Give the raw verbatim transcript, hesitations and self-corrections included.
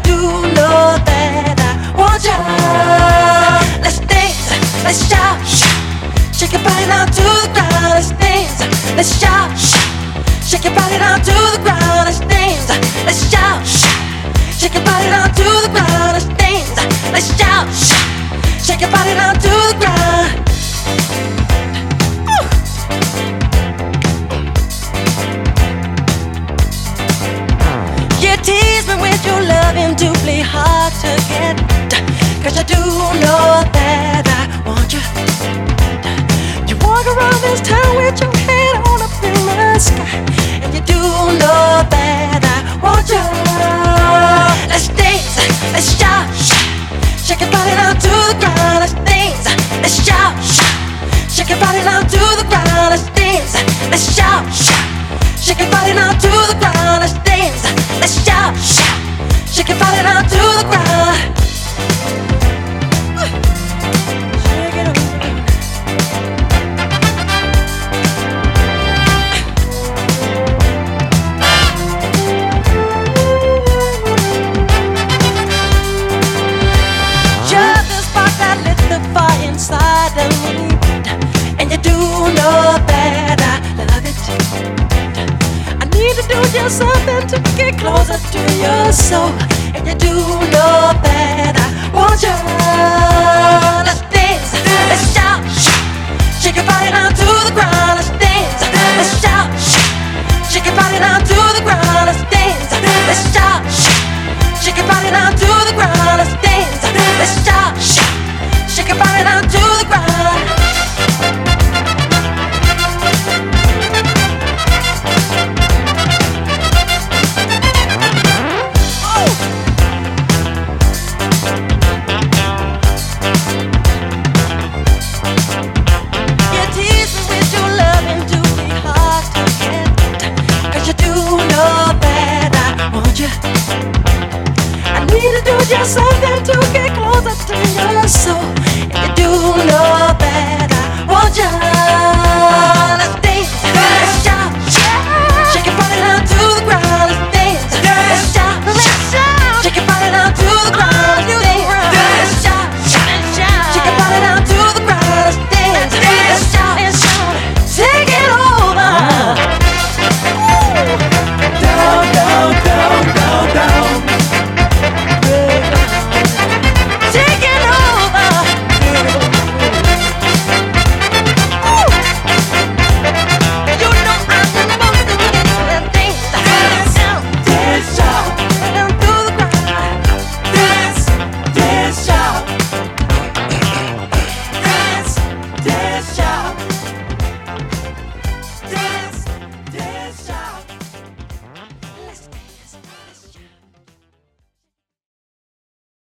do know that I want you. Let's dance, let's shout, shake your body down to the ground. Let's dance, let's shout, shake your body down to the ground. Let's dance, let's shout, shake your body down to the ground. Let's dance, let's shout, shake your body down to the ground. You tease me with your loving, doubly hard to get, 'cause I do know that I want you. You walk around this town with your head on up in the sky, and you do know that I want you. Let's dance, let's shout, shake your body down to the ground. Let's dance, let's shout, shake your body down to the ground. Let's dance, let's shout, shake your body down to the ground. Let's dance, let's shout, shake your body down to the ground. Shake it up. You're the spark that lit the fire inside of me, and you do know that I love it. I need to do just something to get closer to your soul, and you do know that I want you. Let's dance, let's shout, shake your body down to the ground. Let's dance, let's shout, shake your body down to the ground. Let's dance, let's shout, shake your body down to the ground. Let's dance, let's shout, shake your body down to the ground. Just something to get closer to your soul, and you do know that I want you.